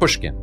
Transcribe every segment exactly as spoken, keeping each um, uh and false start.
Pushkin.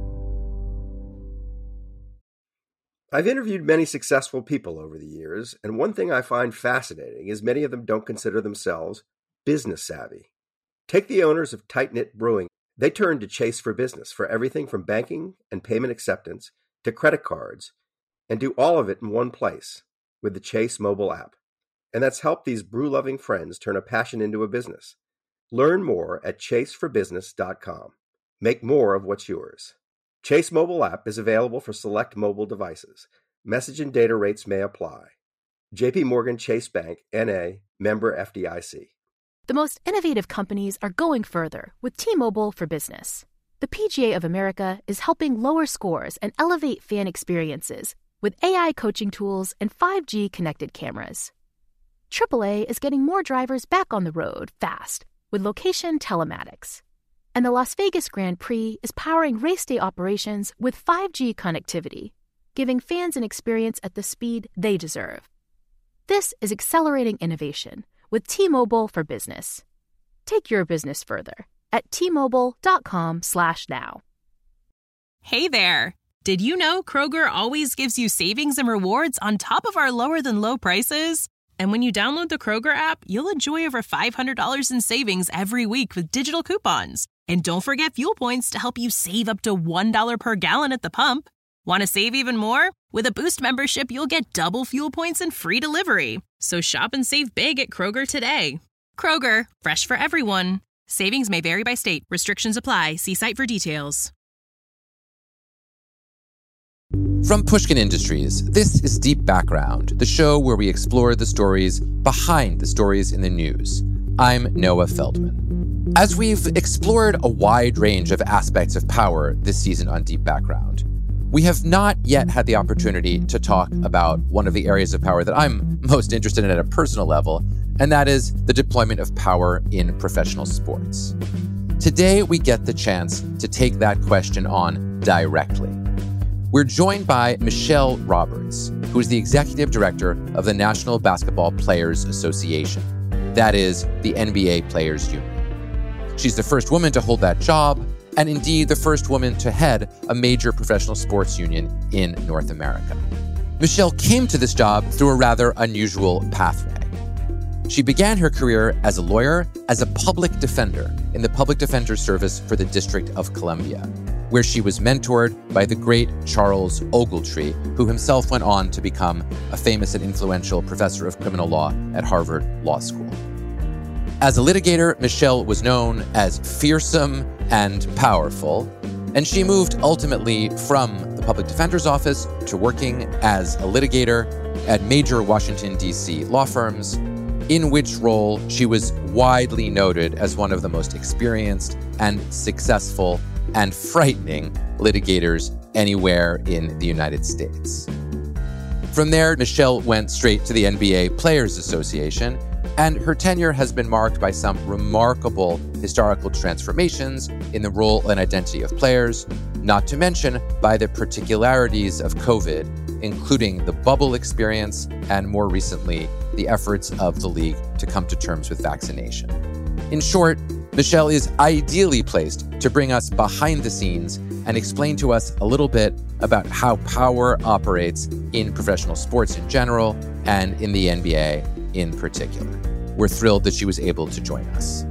I've interviewed many successful people over the years, and one thing I find fascinating is many of them don't consider themselves business savvy. Take the owners of Tight Knit Brewing. They turned to Chase for Business for everything from banking and payment acceptance to credit cards, and do all of it in one place with the Chase mobile app. And that's helped these brew-loving friends turn a passion into a business. Learn more at chase for business dot com. Make more of what's yours. Chase mobile app is available for select mobile devices. Message and data rates may apply. J P Morgan Chase Bank, N A, member F D I C. The most innovative companies are going further with T-Mobile for Business. The P G A of America is helping lower scores and elevate fan experiences with A I coaching tools and five G connected cameras. triple A is getting more drivers back on the road fast with location telematics. And the Las Vegas Grand Prix is powering race day operations with five G connectivity, giving fans an experience at the speed they deserve. This is accelerating innovation with T-Mobile for Business. Take your business further at T-Mobile.com slash now. Hey there! Did you know Kroger always gives you savings and rewards on top of our lower-than-low prices? And when you download the Kroger app, you'll enjoy over five hundred dollars in savings every week with digital coupons. And don't forget fuel points to help you save up to one dollar per gallon at the pump. Want to save even more? With a Boost membership, you'll get double fuel points and free delivery. So shop and save big at Kroger today. Kroger, fresh for everyone. Savings may vary by state. Restrictions apply. See site for details. From Pushkin Industries, this is Deep Background, the show where we explore the stories behind the stories in the news. I'm Noah Feldman. As we've explored a wide range of aspects of power this season on Deep Background, we have not yet had the opportunity to talk about one of the areas of power that I'm most interested in at a personal level, and that is the deployment of power in professional sports. Today, we get the chance to take that question on directly. We're joined by Michelle Roberts, who is the executive director of the National Basketball Players Association. That is the N B A Players Union. She's the first woman to hold that job, and indeed the first woman to head a major professional sports union in North America. Michelle came to this job through a rather unusual pathway. She began her career as a lawyer, as a public defender in the Public Defender Service for the District of Columbia, where she was mentored by the great Charles Ogletree, who himself went on to become a famous and influential professor of criminal law at Harvard Law School. As a litigator, Michelle was known as fearsome and powerful, and she moved ultimately from the Public Defender's Office to working as a litigator at major Washington, D C law firms, in which role she was widely noted as one of the most experienced and successful and frightening litigators anywhere in the United States. From there, Michelle went straight to the N B A Players Association, and her tenure has been marked by some remarkable historical transformations in the role and identity of players, not to mention by the particularities of COVID, including the bubble experience and more recently, the efforts of the league to come to terms with vaccination. In short, Michelle is ideally placed to bring us behind the scenes and explain to us a little bit about how power operates in professional sports in general and in the N B A in particular. We're thrilled that she was able to join us.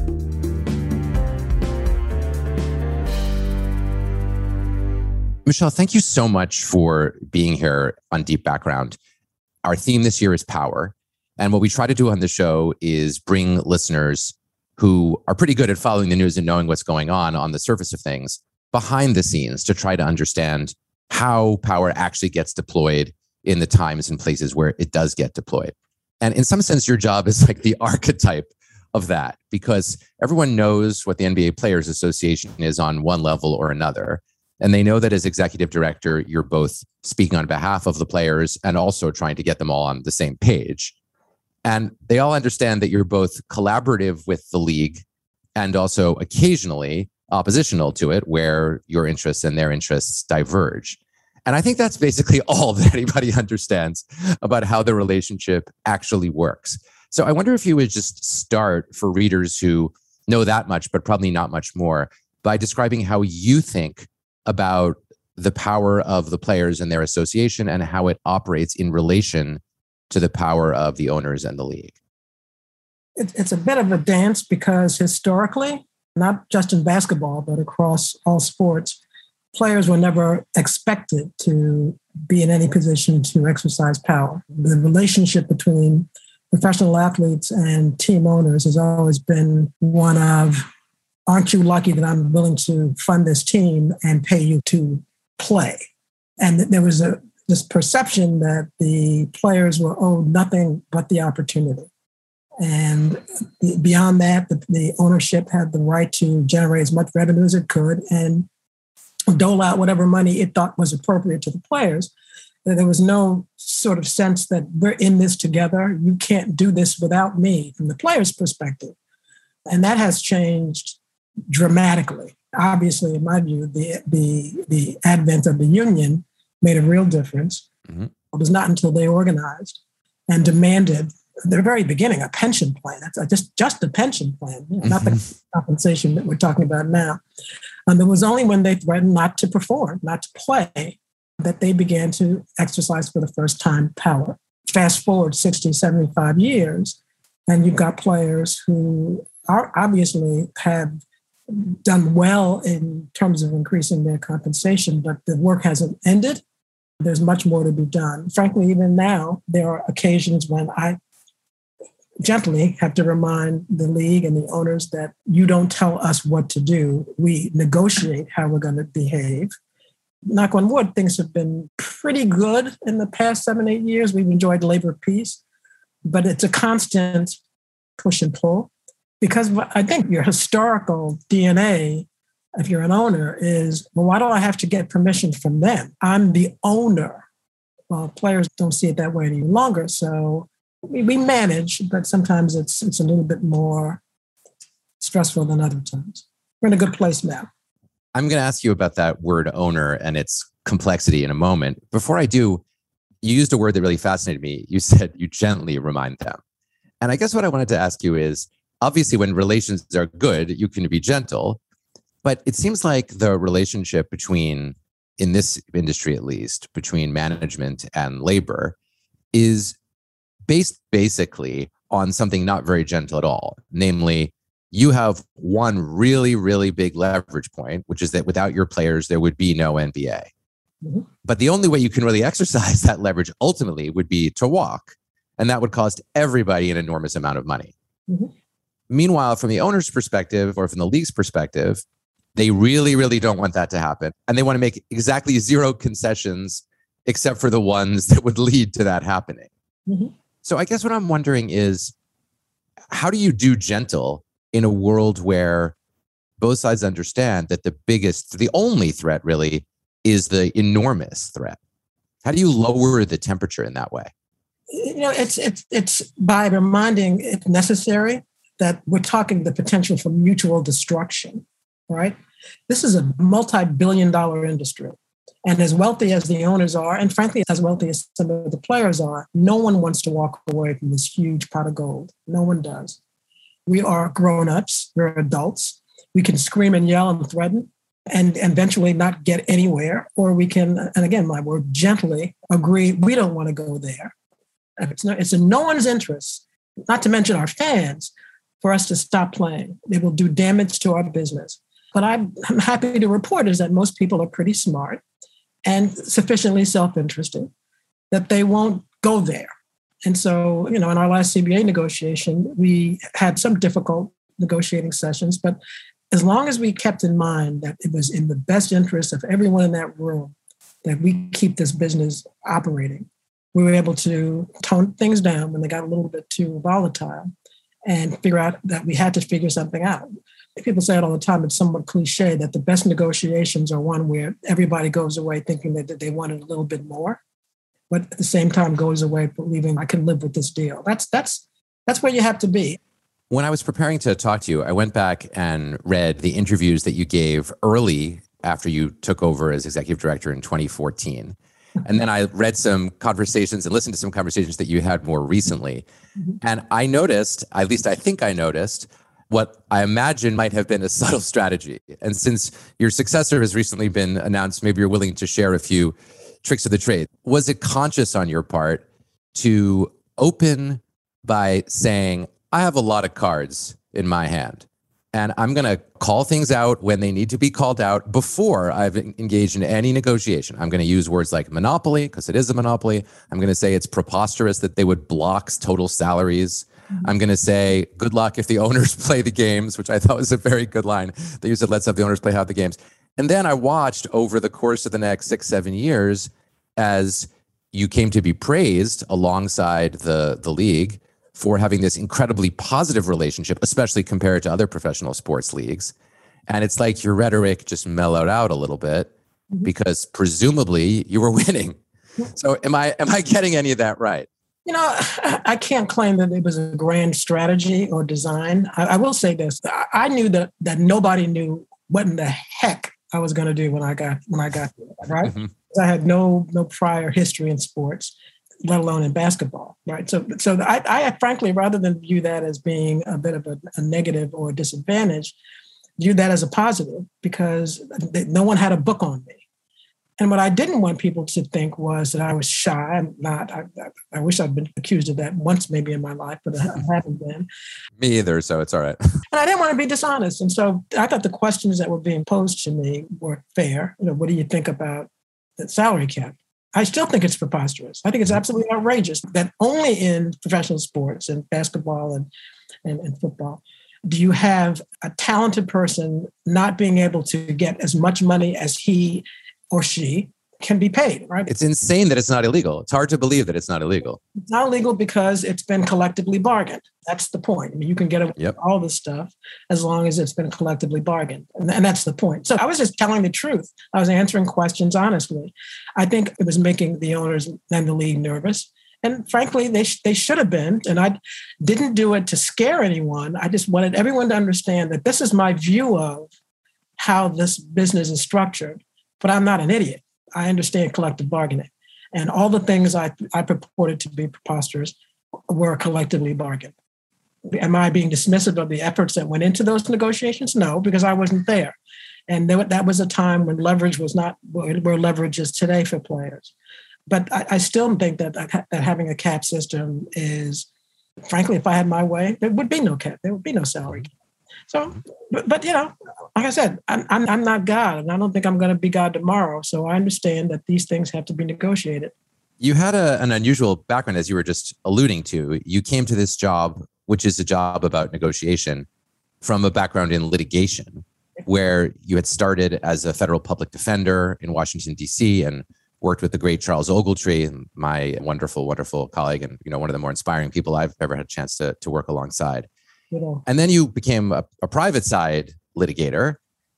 Michelle, thank you so much for being here on Deep Background. Our theme this year is power. And what we try to do on the show is bring listeners who are pretty good at following the news and knowing what's going on on the surface of things behind the scenes to try to understand how power actually gets deployed in the times and places where it does get deployed. And in some sense, your job is like the archetype of that, because everyone knows what the N B A Players Association is on one level or another. And they know that as executive director, you're both speaking on behalf of the players and also trying to get them all on the same page. And they all understand that you're both collaborative with the league and also occasionally oppositional to it, where your interests and their interests diverge. And I think that's basically all that anybody understands about how the relationship actually works. So I wonder if you would just start, for readers who know that much, but probably not much more, by describing how you think about the power of the players and their association and how it operates in relation to the power of the owners and the league? It, it's a bit of a dance because historically, not just in basketball, but across all sports, players were never expected to be in any position to exercise power. The relationship between professional athletes and team owners has always been one of, aren't you lucky that I'm willing to fund this team and pay you to play? And there was a this perception that the players were owed nothing but the opportunity. And beyond that, the, the ownership had the right to generate as much revenue as it could and dole out whatever money it thought was appropriate to the players. There was no sort of sense that we're in this together. You can't do this without me from the players' perspective. And that has changed dramatically. Obviously, in my view, the the, the advent of the union made a real difference. Mm-hmm. It was not until they organized and demanded, at the very beginning, a pension plan. That's just, just a pension plan, you know, mm-hmm. not the compensation that we're talking about now. Um, it was only when they threatened not to perform, not to play, that they began to exercise for the first time power. Fast forward sixty, seventy-five years, and you've got players who are obviously have done well in terms of increasing their compensation, but the work hasn't ended. There's much more to be done. Frankly, even now, there are occasions when I gently have to remind the league and the owners that you don't tell us what to do. We negotiate how we're going to behave. Knock on wood, things have been pretty good in the past seven, eight years. We've enjoyed labor peace, but it's a constant push and pull. Because I think your historical D N A, if you're an owner, is, well, why do I have to get permission from them? I'm the owner. Well, players don't see it that way any longer. So we, we manage, but sometimes it's it's a little bit more stressful than other times. We're in a good place now. I'm going to ask you about that word owner and its complexity in a moment. Before I do, you used a word that really fascinated me. You said you gently remind them. And I guess what I wanted to ask you is, obviously, when relations are good, you can be gentle, but it seems like the relationship between, in this industry at least, between management and labor is based basically on something not very gentle at all. Namely, you have one really, really big leverage point, which is that without your players, there would be no N B A. Mm-hmm. But the only way you can really exercise that leverage ultimately would be to walk, and that would cost everybody an enormous amount of money. Mm-hmm. Meanwhile, from the owner's perspective or from the league's perspective, they really, really don't want that to happen. And they want to make exactly zero concessions except for the ones that would lead to that happening. Mm-hmm. So I guess what I'm wondering is, how do you do gentle in a world where both sides understand that the biggest, the only threat really is the enormous threat? How do you lower the temperature in that way? You know, it's it's it's by reminding, if necessary, that we're talking the potential for mutual destruction, right? This is a multi-billion dollar industry. And as wealthy as the owners are, and frankly, as wealthy as some of the players are, no one wants to walk away from this huge pot of gold. No one does. We are grown-ups. We're adults. We can scream and yell and threaten and eventually not get anywhere. Or we can, and again, my word, gently agree, we don't want to go there. It's, no, it's in no one's interest, not to mention our fans, for us to stop playing. They will do damage to our business. But I'm, I'm happy to report is that most people are pretty smart and sufficiently self-interested that they won't go there. And so, you know, in our last C B A negotiation, we had some difficult negotiating sessions, but as long as we kept in mind that it was in the best interest of everyone in that room that we keep this business operating, we were able to tone things down when they got a little bit too volatile and figure out that we had to figure something out. People say it all the time, it's somewhat cliche that the best negotiations are one where everybody goes away thinking that they wanted a little bit more, but at the same time goes away believing I can live with this deal. That's that's that's where you have to be. When I was preparing to talk to you, I went back and read the interviews that you gave early after you took over as executive director in twenty fourteen. And then I read some conversations and listened to some conversations that you had more recently. Mm-hmm. And I noticed, at least I think I noticed, what I imagine might have been a subtle strategy. And since your successor has recently been announced, maybe you're willing to share a few tricks of the trade. Was it conscious on your part to open by saying, I have a lot of cards in my hand, and I'm going to call things out when they need to be called out before I've engaged in any negotiation? I'm going to use words like monopoly, because it is a monopoly. I'm going to say it's preposterous that they would block total salaries. I'm going to say, good luck if the owners play the games, which I thought was a very good line. They used it, let's have the owners play half the games. And then I watched over the course of the next six, seven years as you came to be praised alongside the, the league for having this incredibly positive relationship, especially compared to other professional sports leagues. And it's like your rhetoric just mellowed out a little bit because presumably you were winning. So am I, am I getting any of that right? You know, I can't claim that it was a grand strategy or design. I, I will say this. I knew that that nobody knew what in the heck I was going to do when I got when I got there, right? Mm-hmm. I had no no prior history in sports, let alone in basketball, right? So so I, I frankly, rather than view that as being a bit of a, a negative or a disadvantage, view that as a positive because no one had a book on me. And what I didn't want people to think was that I was shy. I'm not. I, I, I wish I'd been accused of that once maybe in my life, but I haven't been. Me either, so it's all right. And I didn't want to be dishonest. And so I thought the questions that were being posed to me were fair. You know, what do you think about the salary cap? I still think it's preposterous. I think it's absolutely outrageous that only in professional sports and basketball and, and, and football do you have a talented person not being able to get as much money as he or she can be paid, right? It's insane that it's not illegal. It's hard to believe that it's not illegal. It's not illegal because it's been collectively bargained. That's the point. I mean, you can get away yep. with all this stuff as long as it's been collectively bargained. And, and that's the point. So I was just telling the truth. I was answering questions honestly. I think it was making the owners and the league nervous. And frankly, they sh- they should have been. And I didn't do it to scare anyone. I just wanted everyone to understand that this is my view of how this business is structured. But I'm not an idiot. I understand collective bargaining. And all the things I, I purported to be preposterous were collectively bargained. Am I being dismissive of the efforts that went into those negotiations? No, because I wasn't there. And there, that was a time when leverage was not where leverage is today for players. But I, I still think that, that having a cap system is, frankly, if I had my way, there would be no cap. There would be no salary cap. So, but, but you know, like I said, I'm, I'm I'm not God, and I don't think I'm going to be God tomorrow. So I understand that these things have to be negotiated. You had a, an unusual background, as you were just alluding to. You came to this job, which is a job about negotiation, from a background in litigation, where you had started as a federal public defender in Washington, D C, and worked with the great Charles Ogletree, my wonderful, wonderful colleague, and you know one of the more inspiring people I've ever had a chance to to work alongside. You know. And then you became a, a private side litigator,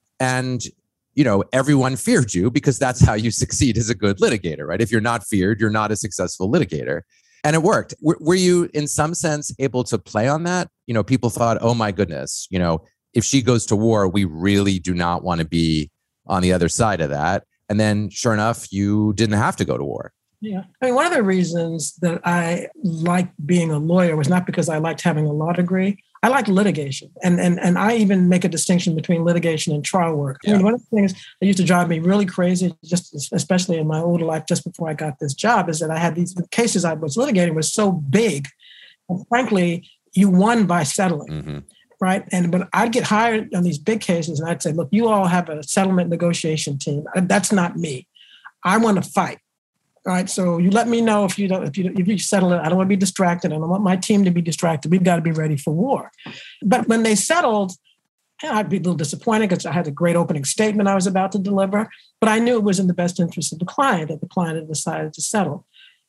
and you know everyone feared you because that's how you succeed as a good litigator, right? If you're not feared, you're not a successful litigator. And it worked. W- were you, in some sense, able to play on that? You know, people thought, "Oh my goodness, you know, if she goes to war, we really do not want to be on the other side of that." And then, sure enough, you didn't have to go to war. Yeah. I mean, one of the reasons that I liked being a lawyer was not because I liked having a law degree. I like litigation. And, and, and I even make a distinction between litigation and trial work. Yeah. I mean, one of the things that used to drive me really crazy, just especially in my older life, just before I got this job, is that I had these cases I was litigating was so big. And frankly, you won by settling. Mm-hmm. Right. And but I'd get hired on these big cases and I'd say, look, you all have a settlement negotiation team. That's not me. I want to fight. All right. So you let me know if you don't, if you if you settle it. I don't want to be distracted. I don't want my team to be distracted. We've got to be ready for war. But when they settled, you know, I'd be a little disappointed because I had a great opening statement I was about to deliver. But I knew it was in the best interest of the client that the client had decided to settle.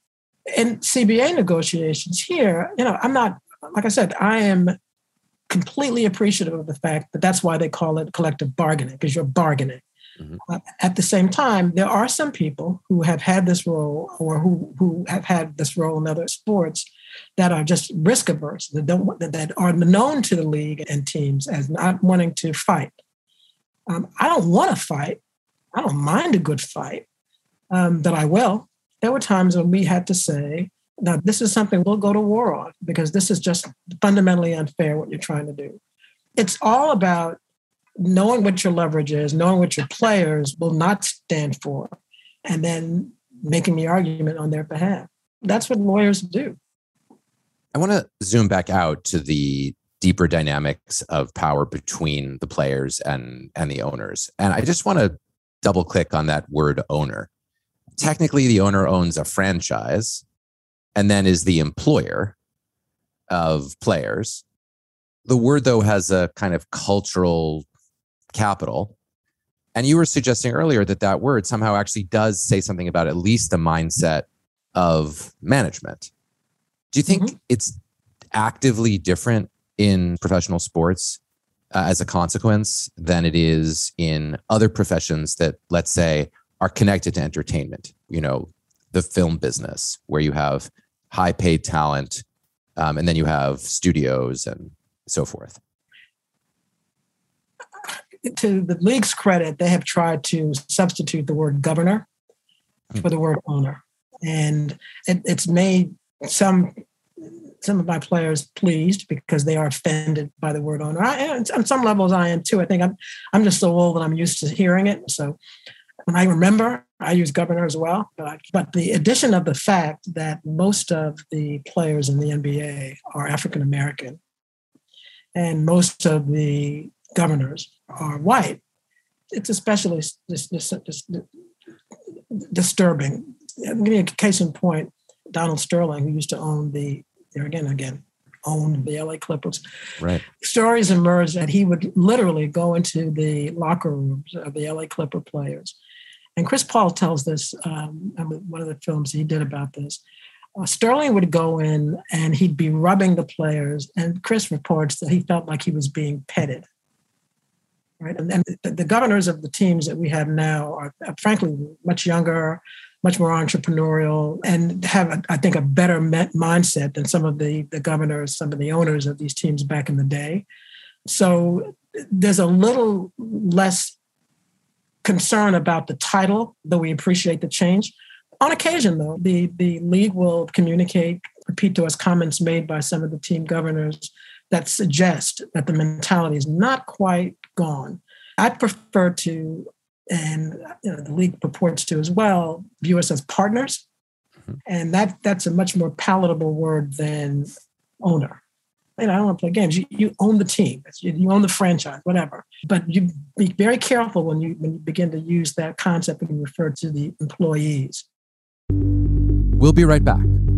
In C B A negotiations here, you know, I'm not, like I said, I am completely appreciative of the fact that that's why they call it collective bargaining, because you're bargaining. Mm-hmm. Uh, at the same time, there are some people who have had this role or who, who have had this role in other sports that are just risk averse, that, don't, that are known to the league and teams as not wanting to fight. Um, I don't want to fight. I don't mind a good fight, um, that I will. There were times when we had to say, now, this is something we'll go to war on because this is just fundamentally unfair what you're trying to do. It's all about knowing what your leverage is, knowing what your players will not stand for, and then making the argument on their behalf. That's what lawyers do. I want to zoom back out to the deeper dynamics of power between the players and, and the owners. And I just want to double click on that word owner. Technically, the owner owns a franchise and then is the employer of players. The word, though, has a kind of cultural capital. And you were suggesting earlier that that word somehow actually does say something about at least the mindset of management. Do you think mm-hmm. it's actively different in professional sports uh, as a consequence than it is in other professions that, let's say, are connected to entertainment? You know, the film business, where you have high paid talent, um, and then you have studios and so forth. To the league's credit, they have tried to substitute the word governor for the word owner. And it, it's made some some of my players pleased because they are offended by the word owner. I, on some levels, I am too. I think I'm I'm just so old that I'm used to hearing it. So when I remember, I use governor as well. But, I, but the addition of the fact that most of the players in the N B A are African American and most of the governors are white, it's especially dis- dis- dis- disturbing. I'll give you a case in point. Donald Sterling, who used to own the, there again, again, owned the L A Clippers. Right. Stories emerged that he would literally go into the locker rooms of the L A Clipper players. And Chris Paul tells this, um, one of the films he did about this. Uh, Sterling would go in and he'd be rubbing the players. And Chris reports that he felt like he was being petted. Right. And, and the, the governors of the teams that we have now are, are frankly much younger, much more entrepreneurial, and have, a, I think, a better met mindset than some of the, the governors, some of the owners of these teams back in the day. So there's a little less concern about the title, though we appreciate the change. On occasion, though, the, the league will communicate, repeat to us comments made by some of the team governors that suggest that the mentality is not quite gone. I prefer to, and you know, the league purports to as well, view us as partners. Mm-hmm. And that that's a much more palatable word than owner. You know, I don't want to play games. You, you own the team. You, you own the franchise, whatever. But you be very careful when you when you begin to use that concept when you refer to the employees. We'll be right back.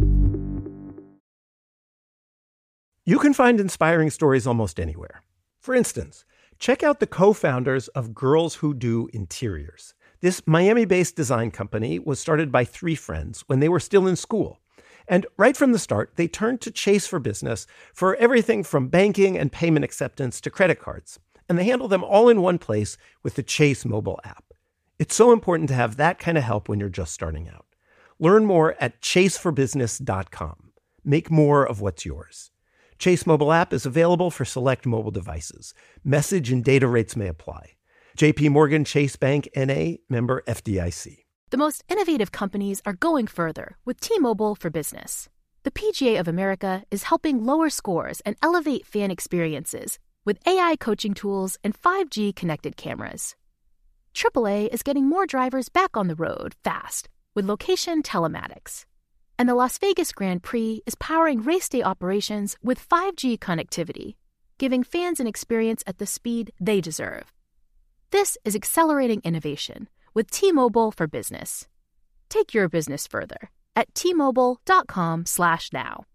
You can find inspiring stories almost anywhere. For instance, check out the co-founders of Girls Who Do Interiors. This Miami-based design company was started by three friends when they were still in school. And right from the start, they turned to Chase for Business for everything from banking and payment acceptance to credit cards. And they handle them all in one place with the Chase mobile app. It's so important to have that kind of help when you're just starting out. Learn more at chase for business dot com. Make more of what's yours. Chase mobile app is available for select mobile devices. Message and data rates may apply. J P Morgan Chase Bank N A, member F D I C. The most innovative companies are going further with T-Mobile for Business. The P G A of America is helping lower scores and elevate fan experiences with A I coaching tools and five G connected cameras. triple A is getting more drivers back on the road fast with location telematics. And the Las Vegas Grand Prix is powering race day operations with five G connectivity, giving fans an experience at the speed they deserve. This is accelerating innovation with T-Mobile for Business. Take your business further at T-Mobile.com slash now.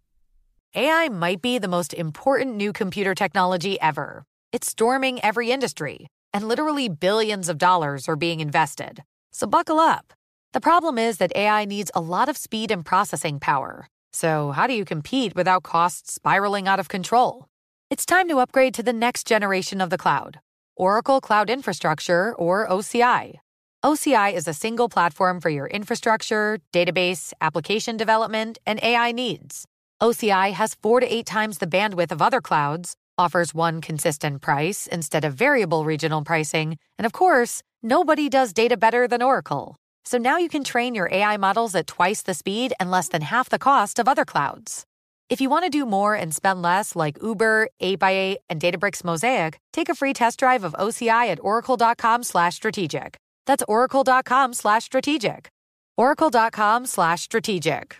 A I might be the most important new computer technology ever. It's storming every industry, and literally billions of dollars are being invested. So buckle up. The problem is that A I needs a lot of speed and processing power. So how do you compete without costs spiraling out of control? It's time to upgrade to the next generation of the cloud, Oracle Cloud Infrastructure, or O C I. O C I is a single platform for your infrastructure, database, application development, and A I needs. O C I has four to eight times the bandwidth of other clouds, offers one consistent price instead of variable regional pricing, and of course, nobody does data better than Oracle. So now you can train your A I models at twice the speed and less than half the cost of other clouds. If you want to do more and spend less like Uber, eight by eight, and Databricks Mosaic, take a free test drive of O C I at oracle.com slash strategic. That's oracle.com slash strategic. oracle.com slash strategic.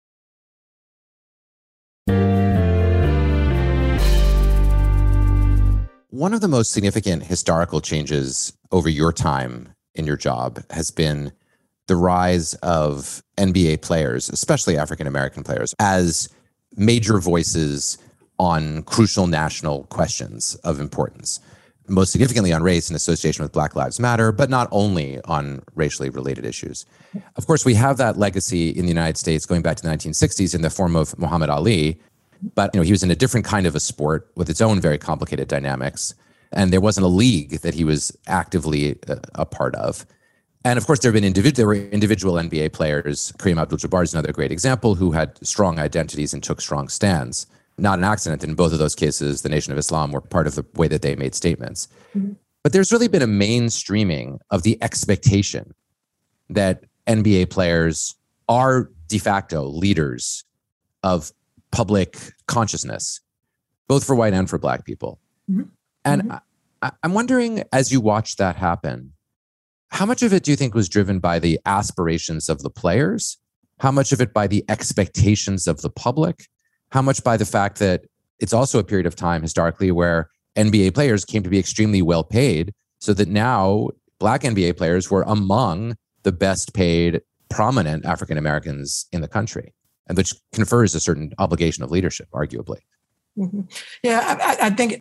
One of the most significant historical changes over your time in your job has been the rise of N B A players, especially African-American players, as major voices on crucial national questions of importance, most significantly on race in association with Black Lives Matter, but not only on racially related issues. Of course, we have that legacy in the United States going back to the nineteen sixties in the form of Muhammad Ali, but you know, he was in a different kind of a sport with its own very complicated dynamics, and there wasn't a league that he was actively a, a part of. And of course, there have been individ- there were individual N B A players. Kareem Abdul-Jabbar is another great example, who had strong identities and took strong stands. Not an accident. In both of those cases, the Nation of Islam were part of the way that they made statements. Mm-hmm. But there's really been a mainstreaming of the expectation that N B A players are de facto leaders of public consciousness, both for white and for Black people. Mm-hmm. And mm-hmm. I, I'm wondering, as you watch that happen, how much of it do you think was driven by the aspirations of the players? How much of it by the expectations of the public? How much by the fact that it's also a period of time historically where N B A players came to be extremely well paid, so that now Black N B A players were among the best paid, prominent African Americans in the country, and which confers a certain obligation of leadership, arguably. Mm-hmm. Yeah, I, I think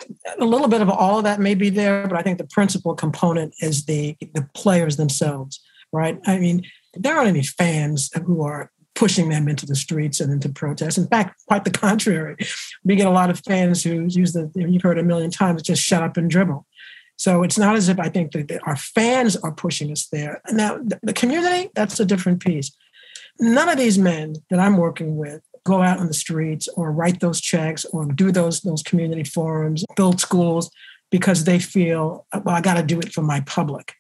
a little bit of all of that may be there, but I think the principal component is the the players themselves, right? I mean, there aren't any fans who are pushing them into the streets and into protests. In fact, quite the contrary. We get a lot of fans who use the, you've heard a million times, just shut up and dribble. So it's not as if I think that our fans are pushing us there. Now, the community, that's a different piece. None of these men that I'm working with go out on the streets or write those checks or do those, those community forums, build schools because they feel, well, I got to do it for my public.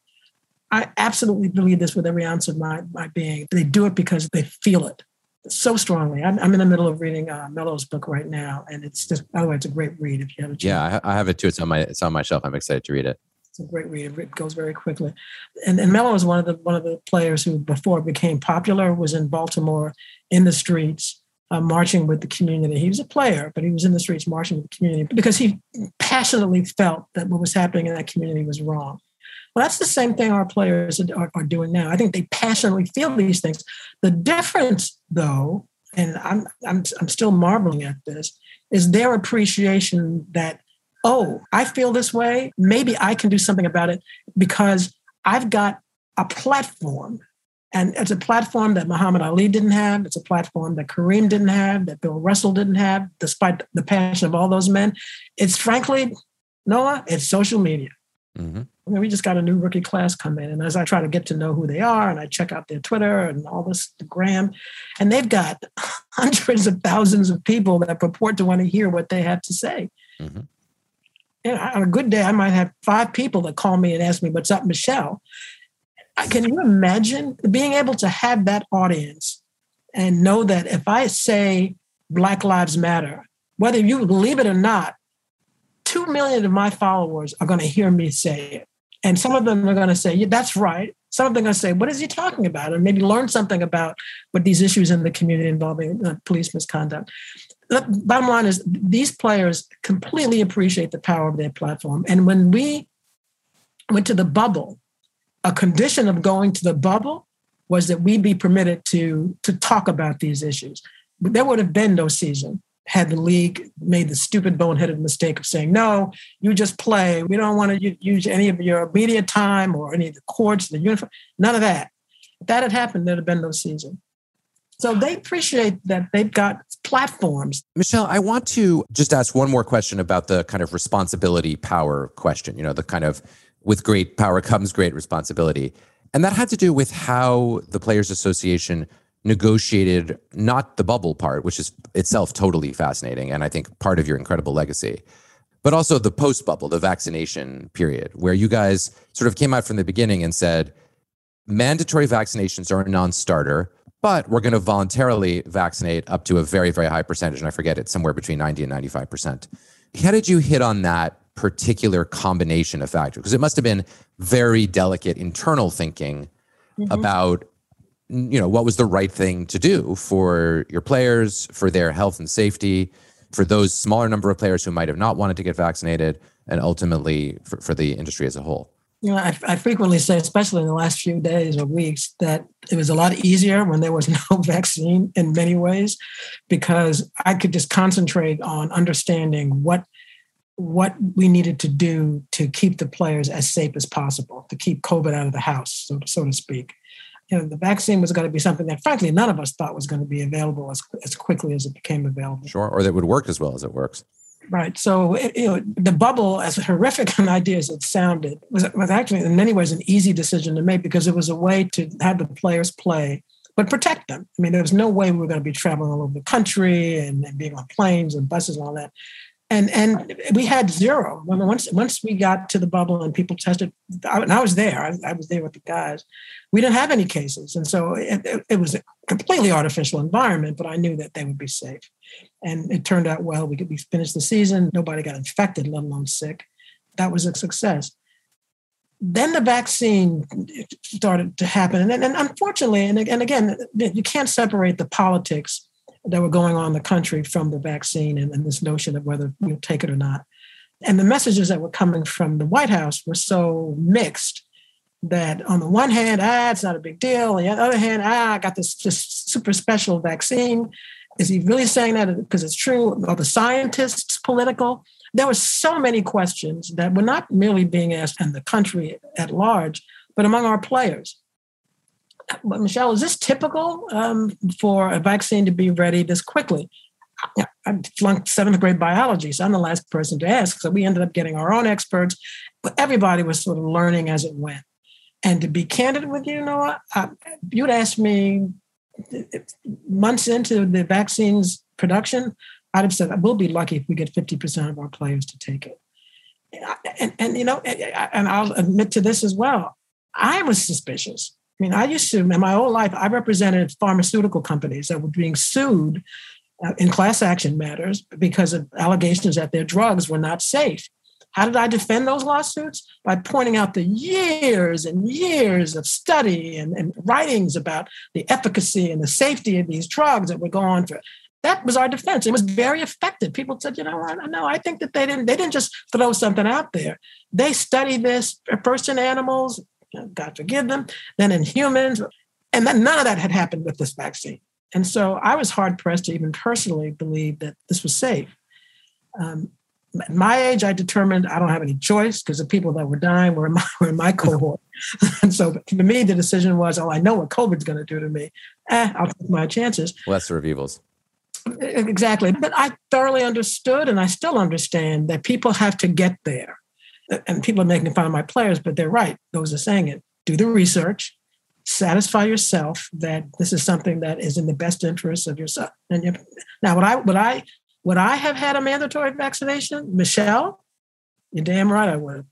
I absolutely believe this with every ounce of my, my being. They do it because they feel it so strongly. I'm, I'm in the middle of reading uh, Melo's book right now, and it's just, by the way, it's a great read if you have a chance. Yeah, I have it too. It's on my it's on my shelf. I'm excited to read it. It's a great read. It goes very quickly. And, and Melo was one of the one of the players who, before it became popular, was in Baltimore in the streets, uh, marching with the community. He was a player, but he was in the streets marching with the community because he passionately felt that what was happening in that community was wrong. Well, that's the same thing our players are, are doing now. I think they passionately feel these things. The difference, though, and I'm I'm I'm still marveling at this, is their appreciation that, oh, I feel this way. Maybe I can do something about it because I've got a platform. And it's a platform that Muhammad Ali didn't have. It's a platform that Kareem didn't have, that Bill Russell didn't have, despite the passion of all those men. It's frankly, Noah, it's social media. Mm-hmm. I mean, we just got a new rookie class come in. And as I try to get to know who they are and I check out their Twitter and all this, the gram, and they've got hundreds of thousands of people that purport to want to hear what they have to say. Mm-hmm. You know, on a good day, I might have five people that call me and ask me, what's up, Michelle? Can you imagine being able to have that audience and know that if I say Black Lives Matter, whether you believe it or not, two million of my followers are going to hear me say it. And some of them are going to say, yeah, that's right. Some of them are going to say, what is he talking about? And maybe learn something about what these issues in the community involving uh, police misconduct. The bottom line is these players completely appreciate the power of their platform. And when we went to the bubble, a condition of going to the bubble was that we be permitted to, to talk about these issues. But there would have been no season had the league made the stupid boneheaded mistake of saying, no, you just play. We don't want to use any of your media time or any of the courts, the uniform, none of that. If that had happened, there'd have been no season. So they appreciate that they've got platforms. Michelle, I want to just ask one more question about the kind of responsibility power question, you know, the kind of with great power comes great responsibility. And that had to do with how the Players Association negotiated not the bubble part, which is itself totally fascinating, and I think part of your incredible legacy, but also the post-bubble, the vaccination period, where you guys sort of came out from the beginning and said, mandatory vaccinations are a non-starter, but we're going to voluntarily vaccinate up to a very, very high percentage. And I forget, it's somewhere between ninety and ninety-five percent. How did you hit on that particular combination of factors? Because it must have been very delicate internal thinking mm-hmm. about, you know, what was the right thing to do for your players, for their health and safety, for those smaller number of players who might have not wanted to get vaccinated, and ultimately for, for the industry as a whole. You know, I, I frequently say, especially in the last few days or weeks, that it was a lot easier when there was no vaccine in many ways, because I could just concentrate on understanding what what we needed to do to keep the players as safe as possible, to keep COVID out of the house, so to, so to speak. You know, the vaccine was going to be something that, frankly, none of us thought was going to be available as, as quickly as it became available. Sure, or that would work as well as it works. Right. So, it, you know, the bubble, as horrific an idea as it sounded, was, was actually in many ways an easy decision to make, because it was a way to have the players play, but protect them. I mean, there was no way we were going to be traveling all over the country and, and being on planes and buses and all that. And and we had zero. When once once we got to the bubble and people tested, I, and I was there. I, I was there with the guys. We didn't have any cases, and so it, it, it was a completely artificial environment. But I knew that they would be safe, and it turned out well. We could we finished the season. Nobody got infected, let alone sick. That was a success. Then the vaccine started to happen, and, and unfortunately, and, and again, you can't separate the politics that were going on in the country from the vaccine and, and this notion of whether you'll take it or not. And the messages that were coming from the White House were so mixed that on the one hand, ah, it's not a big deal. On the other hand, ah, I got this, this super special vaccine. Is he really saying that because it's true? Are the scientists political? There were so many questions that were not merely being asked in the country at large, but among our players. But Michelle, is this typical um, for a vaccine to be ready this quickly? I flunked seventh grade biology, so I'm the last person to ask. So we ended up getting our own experts, but everybody was sort of learning as it went. And to be candid with you, Noah, I, you'd asked me months into the vaccine's production, I'd have said, we'll be lucky if we get fifty percent of our players to take it. And, and you know, and I'll admit to this as well, I was suspicious. I mean, I used to, in my whole life, I represented pharmaceutical companies that were being sued uh, in class action matters because of allegations that their drugs were not safe. How did I defend those lawsuits? By pointing out the years and years of study and, and writings about the efficacy and the safety of these drugs that would go on for. That was our defense. It was very effective. People said, you know what? No, I think that they didn't, they didn't just throw something out there. They studied this first in animals, God forgive them, then in humans. And then none of that had happened with this vaccine. And so I was hard pressed to even personally believe that this was safe. Um, at my age, I determined I don't have any choice because the people that were dying were in my, were in my cohort. And so for me, the decision was, oh, I know what COVID's going to do to me. Eh, I'll take my chances. Lesser of evils. Exactly. But I thoroughly understood, and I still understand, that people have to get there. And people are making fun of my players, but they're right. Those are saying it. Do the research, satisfy yourself that this is something that is in the best interest of yourself. And you, now, would I would I would I have had a mandatory vaccination, Michelle? You're damn right I would have.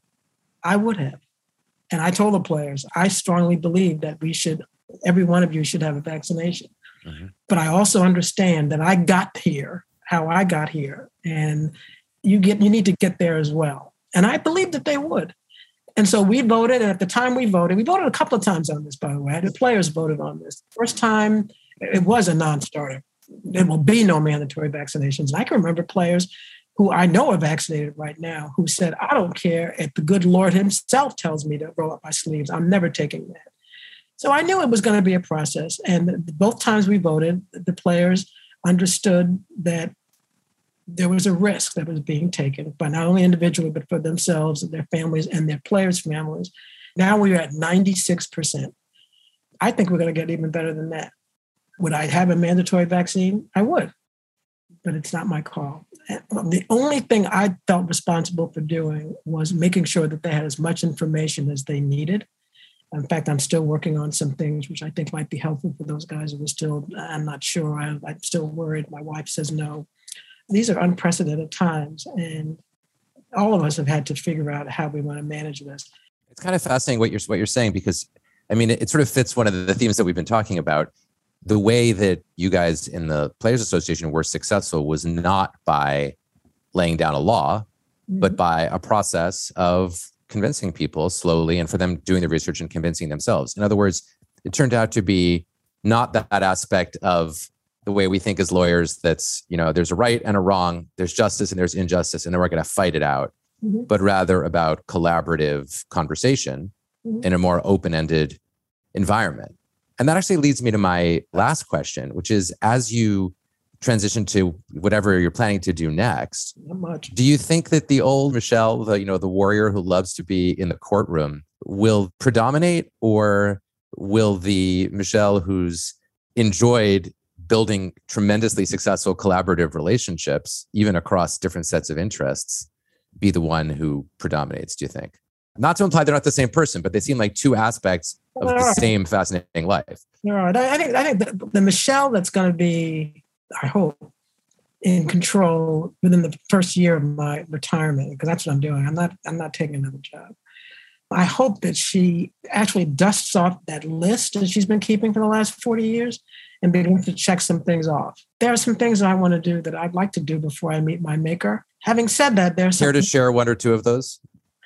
I would have. And I told the players, I strongly believe that we should, every one of you should have a vaccination. Mm-hmm. But I also understand that I got here, how I got here, and you get you need to get there as well. And I believed that they would. And so we voted. And at the time we voted, we voted a couple of times on this, by the way. The players voted on this. First time, it was a non-starter. There will be no mandatory vaccinations. And I can remember players who I know are vaccinated right now who said, I don't care if the good Lord himself tells me to roll up my sleeves. I'm never taking that. So I knew it was going to be a process. And both times we voted, the players understood that there was a risk that was being taken by not only individually, but for themselves and their families and their players' families. Now we're at ninety-six percent. I think we're going to get even better than that. Would I have a mandatory vaccine? I would, but it's not my call. The only thing I felt responsible for doing was making sure that they had as much information as they needed. In fact, I'm still working on some things which I think might be helpful for those guys who are still, I'm not sure, I'm, I'm still worried. My wife says no. These are unprecedented times, and all of us have had to figure out how we want to manage this. It's kind of fascinating what you're what you're saying, because, I mean, it, it sort of fits one of the themes that we've been talking about. the way that you guys in the Players Association were successful was not by laying down a law, mm-hmm. but by a process of convincing people slowly and for them doing the research and convincing themselves. In other words, it turned out to be not that, that aspect of the way we think as lawyers that's, you know, there's a right and a wrong, there's justice and there's injustice, and then we're going to fight it out, mm-hmm. but rather about collaborative conversation mm-hmm. in a more open-ended environment. And that actually leads me to my last question, which is, as you transition to whatever you're planning to do next, not much. Do you think that the old Michelle, the, you know, the warrior who loves to be in the courtroom, will predominate, or will the Michelle who's enjoyed building tremendously successful collaborative relationships, even across different sets of interests, be the one who predominates, do you think? Not to imply they're not the same person, but they seem like two aspects of the right. same fascinating life. All right. I think I think the, the Michelle that's going to be, I hope, in control within the first year of my retirement, because that's what I'm doing. I'm not I'm not taking another job. I hope that she actually dusts off that list that she's been keeping for the last forty years and begins to check some things off. There are some things I want to do that I'd like to do before I meet my maker. Having said that, there's care to share one or two of those?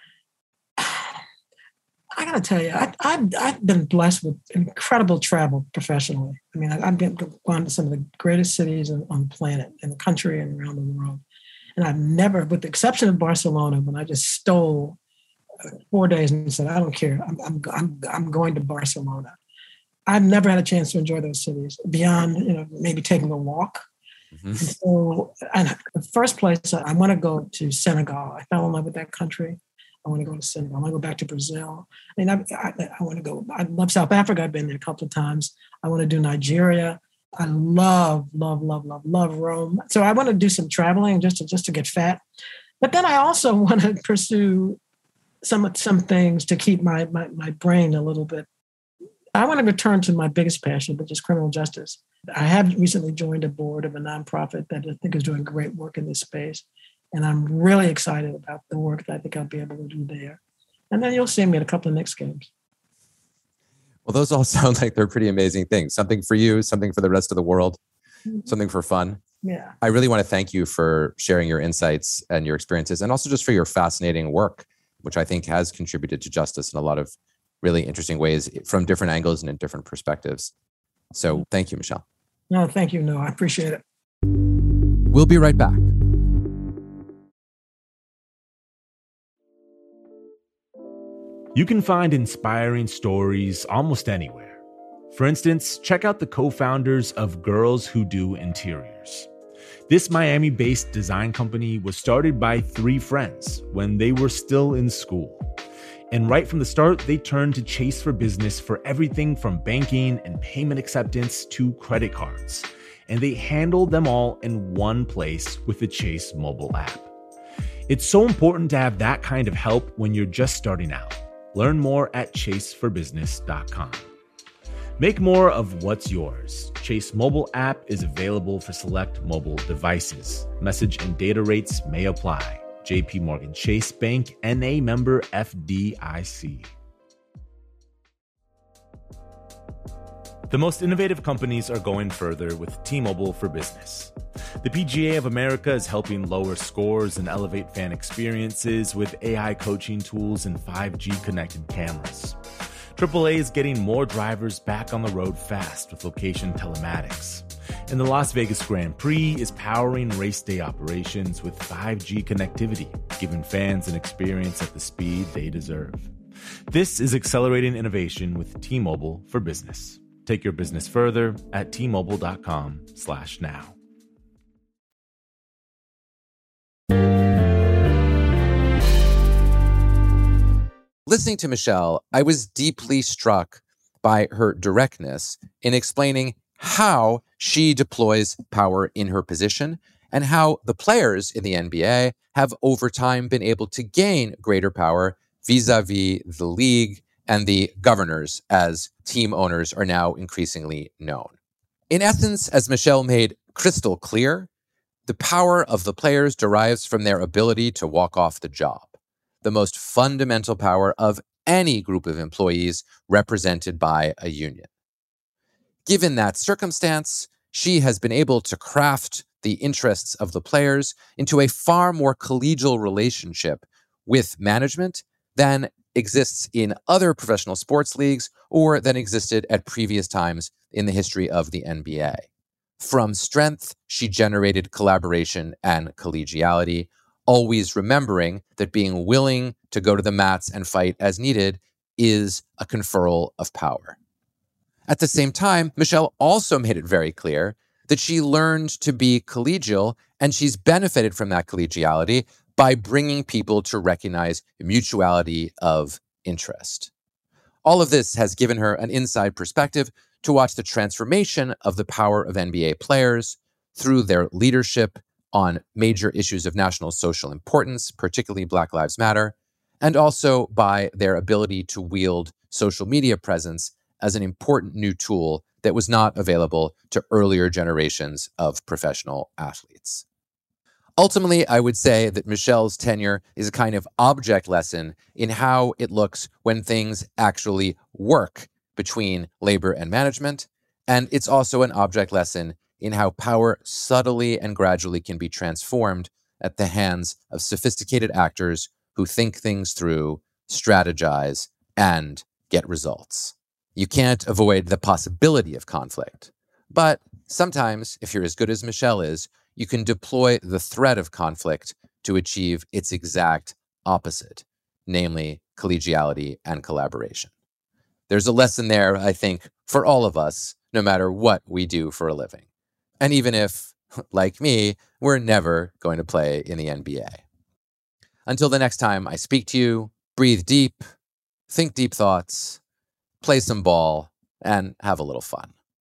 I got to tell you, I, I've, I've been blessed with incredible travel professionally. I mean, I've been gone to some of the greatest cities on, on the planet, in the country and around the world. And I've never, with the exception of Barcelona, when I just stole four days and said, I don't care, I'm, I'm, I'm, I'm going to Barcelona. I've never had a chance to enjoy those cities beyond, you know, maybe taking a walk. Mm-hmm. And so, and the first place, I want to go to Senegal. I fell in love with that country. I want to go to Senegal. I want to go back to Brazil. I mean, I, I, I want to go. I love South Africa. I've been there a couple of times. I want to do Nigeria. I love, love, love, love, love Rome. So I want to do some traveling just to just to get fat. But then I also want to pursue some some things to keep my my, my brain a little bit. I want to return to my biggest passion, which is criminal justice. I have recently joined a board of a nonprofit that I think is doing great work in this space. And I'm really excited about the work that I think I'll be able to do there. And then you'll see me at a couple of Knicks games. Well, those all sound like they're pretty amazing things. Something for you, something for the rest of the world, mm-hmm. something for fun. Yeah. I really want to thank you for sharing your insights and your experiences, and also just for your fascinating work, which I think has contributed to justice in a lot of really interesting ways from different angles and in different perspectives. So thank you, Michelle. No, thank you. No, I appreciate it. We'll be right back. You can find inspiring stories almost anywhere. For instance, check out the co-founders of Girls Who Do Interiors. This Miami-based design company was started by three friends when they were still in school. And right from the start, they turned to Chase for Business for everything from banking and payment acceptance to credit cards. And they handled them all in one place with the Chase mobile app. It's so important to have that kind of help when you're just starting out. Learn more at chase for business dot com. Make more of what's yours. Chase mobile app is available for select mobile devices. Message and data rates may apply. J P Morgan Chase Bank, N A member F D I C. The most innovative companies are going further with T-Mobile for Business. The P G A of America is helping lower scores and elevate fan experiences with A I coaching tools and five G connected cameras. triple A is getting more drivers back on the road fast with location telematics. And the Las Vegas Grand Prix is powering race day operations with five G connectivity, giving fans an experience at the speed they deserve. This is accelerating innovation with T-Mobile for Business. Take your business further at T Mobile dot com slash now. Listening to Michelle, I was deeply struck by her directness in explaining how she deploys power in her position and how the players in the N B A have over time been able to gain greater power vis-a-vis the league and the governors, as team owners are now increasingly known. In essence, as Michelle made crystal clear, the power of the players derives from their ability to walk off the job, the most fundamental power of any group of employees represented by a union. Given that circumstance, she has been able to craft the interests of the players into a far more collegial relationship with management than exists in other professional sports leagues or than existed at previous times in the history of the N B A. From strength, she generated collaboration and collegiality, always remembering that being willing to go to the mats and fight as needed is a conferral of power. At the same time, Michelle also made it very clear that she learned to be collegial, and she's benefited from that collegiality by bringing people to recognize mutuality of interest. All of this has given her an inside perspective to watch the transformation of the power of N B A players through their leadership on major issues of national social importance, particularly Black Lives Matter, and also by their ability to wield social media presence as an important new tool that was not available to earlier generations of professional athletes. Ultimately, I would say that Michelle's tenure is a kind of object lesson in how it looks when things actually work between labor and management, and it's also an object lesson in how power subtly and gradually can be transformed at the hands of sophisticated actors who think things through, strategize, and get results. You can't avoid the possibility of conflict, but sometimes, if you're as good as Michelle is, you can deploy the threat of conflict to achieve its exact opposite, namely collegiality and collaboration. There's a lesson there, I think, for all of us, no matter what we do for a living. And even if, like me, we're never going to play in the N B A. Until the next time I speak to you, breathe deep, think deep thoughts, play some ball, and have a little fun.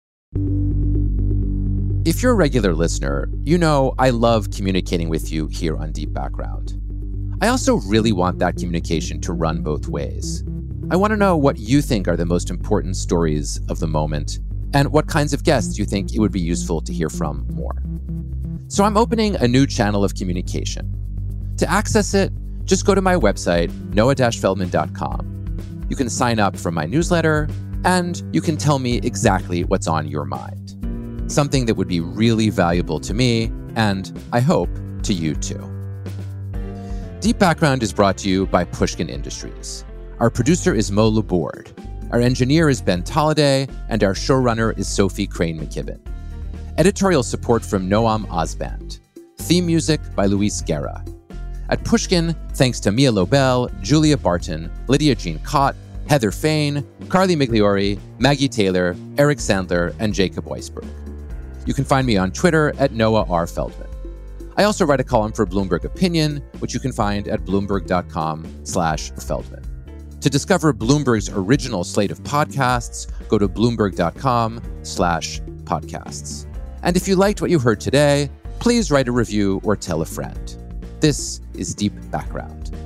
If you're a regular listener, you know I love communicating with you here on Deep Background. I also really want that communication to run both ways. I want to know what you think are the most important stories of the moment and what kinds of guests you think it would be useful to hear from more. So I'm opening a new channel of communication. To access it, just go to my website, noah dash feldman dot com. You can sign up for my newsletter, and you can tell me exactly what's on your mind. Something that would be really valuable to me, and I hope to you too. Deep Background is brought to you by Pushkin Industries. Our producer is Mo Laborde. Our engineer is Ben Tolliday, and our showrunner is Sophie Crane McKibben. Editorial support from Noam Osband. Theme music by Luis Guerra. At Pushkin, thanks to Mia Lobel, Julia Barton, Lydia Jean Cott, Heather Fain, Carly Migliori, Maggie Taylor, Eric Sandler, and Jacob Weisberg. You can find me on Twitter at Noah R. Feldman. I also write a column for Bloomberg Opinion, which you can find at bloomberg.com slash Feldman. To discover Bloomberg's original slate of podcasts, go to bloomberg.com slash podcasts. And if you liked what you heard today, please write a review or tell a friend. This is Deep Background.